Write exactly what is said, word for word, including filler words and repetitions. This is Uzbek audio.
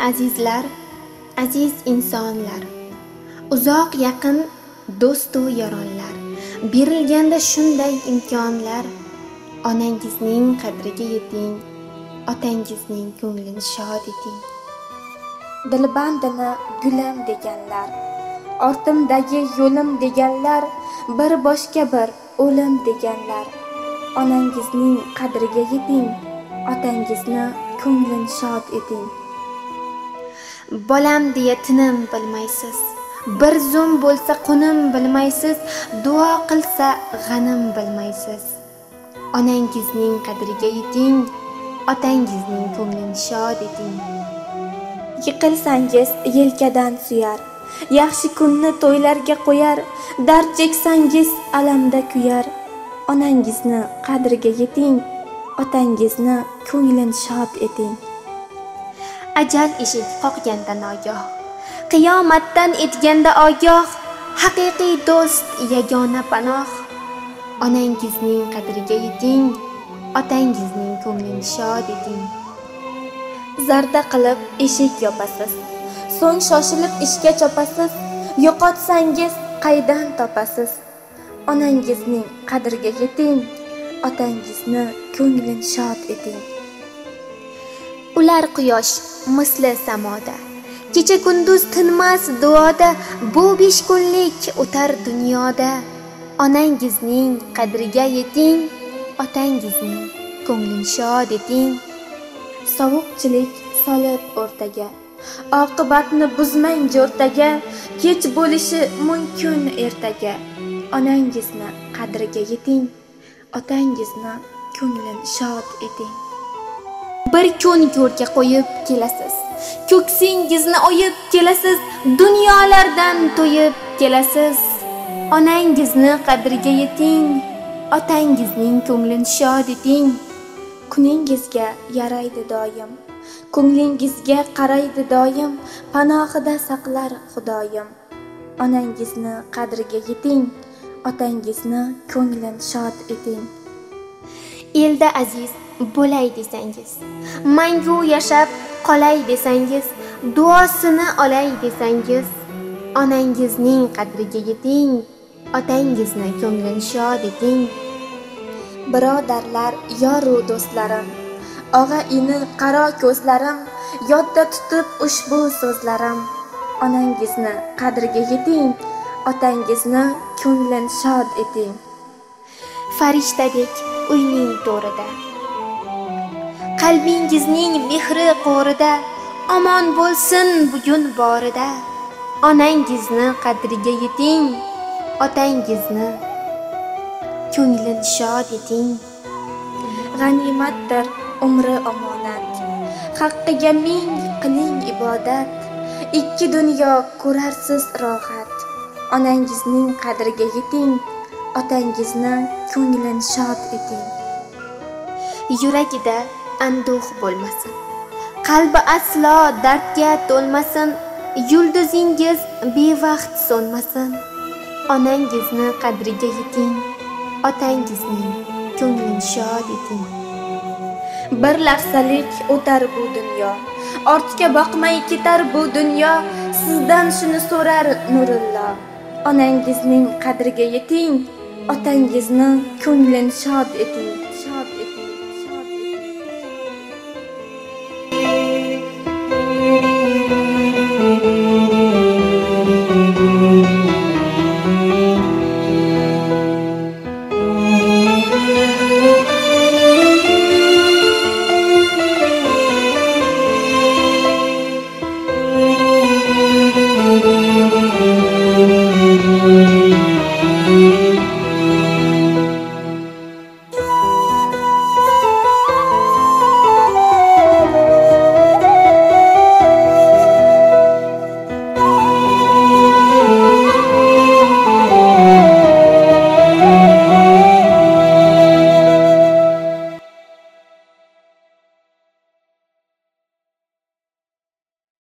Azizlar, aziz insonlar, uzoq yaqin do'stu yaronlar, berilganda shunday imkonlar, onangizning qadriga yeting, otangizning ko'nglini shod eting. Dilbandini gulim deganlar, ortimdagi yo'lim deganlar, bir boshqa bir o'lim deganlar, onangizning qadriga yeting, otangizni ko'nglini shod eting. Bolam deya tinim bilmaysiz, bir zum bo'lsa qunim bilmaysiz, duo qilsa g'anim bilmaysiz. Onangizning qadriga yeting, otangizning ko'nglini shod eting. Yiqilsangiz yelkadan suyar, yaxshi kunni to'ylarga qo'yar, dard cheksangiz alamda kuyar. Onangizni qadriga yeting, otangizni ko'nglini shod eting. Ajal eshik qoqganda nogoh, qiyomatdan etganda ogoh, haqiqiy do'st yagona panoh. Onangizning qadriga yeting, otangizning ko'nglini shod eting. Zarda qilib eshik yopasiz, so'ng shoshilib ishga chopasiz, yo'qotsangiz qaydan topasiz. Onangizning qadriga yeting, otangizni ko'nglini shod eting. Ular quyosh misli samoda, kecha kunduz tinmas duoda, bu besh kunlik o'tar dunyoda. Onangizning qadriga yeting, otangizning ko'nglini shod eting. Sovuqchilik solib o'rtaga, oqibatni buzmang jo'rtaga, kech bo'lishi mumkin ertaga. Onangizni qadriga yeting, otangizni ko'nglini shod eting. Bir kun ko'rga qo'yib kelasiz, ko'ksingizni oyib kelasiz, dunyolardan to'yib kelasiz. Onangizni qadriga yeting, otangizning ko'nglini shod eting. Kuningizga yaraydi doim, ko'nglingizga qaraydi doim, panohida saqlar Xudoyim. Onangizni qadriga yeting, otangizni ko'nglini shod eting. Elda aziz bo'lay desangiz, mangu yashab qolay desangiz, duosini olay desangiz, onangizning qadriga yeting, otangizni ko'nglini shod eting. Birodarlar, yoru do'stlarim, og'a-ini qaro ko'zlarim, yodda tutib ushbu so'zlarim. Onangizni qadriga yeting, otangizni ko'nglini shod eting. Farishtadek uyning to'rida, qalbingizning mehri qo'rida, omon bo'lsin bugun borida. Onangizni qadriga yeting, otangizni ko'nglini shod eting. G'animatdir umri omonat, haqqiga ming qiling ibodat, ikki dunyo ko'rarsiz rohat. Onangizning qadriga yeting, otangizni ko'nglini shod eting. Yuragida anduh bo'lmasin, qalbi aslo dardga to'lmasin, yulduzingiz bevaqt so'nmasin. Onangizni qadriga yeting, otangizning ko'nglini shod eting. Bir lahzalik o'tar bu dunyo, ortga boqmay ketar bu dunyo, sizdan shuni so'rar Nurullo. Onangizning qadriga yeting, otangizni ko'nglini shod eting, shod eting.